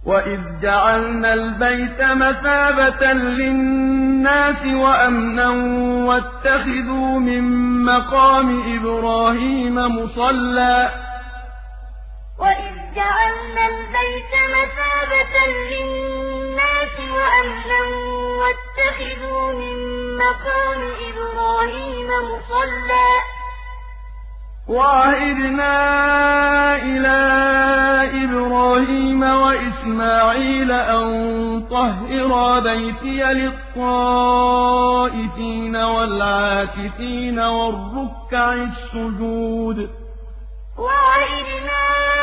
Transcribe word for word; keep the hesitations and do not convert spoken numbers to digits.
وَإِذْ جَعَلْنَا الْبَيْتَ مَثَابَةً لِّلنَّاسِ وَأَمْنًا وَاتَّخِذُوا مِن مَّقَامِ إِبْرَاهِيمَ مُصَلًّى ۖ وَإِذْ جَعَلْنَا الْبَيْتَ مَثَابَةً لِّلنَّاسِ وَأَمْنًا وَاتَّخِذُوا مِن مَّقَامِ إِبْرَاهِيمَ مُصَلًّى ۖ وَعَهِدْنَا إِلَىٰ إِبْرَاهِيمَ وَإِسْمَاعِيلَ أَن طَهِّرَا بَيْتِيَ لِلطَّائِفِينَ وَالْعَاكِفِينَ وَالرُّكَّعِ السُّجُودِ وَعَهِدْنَا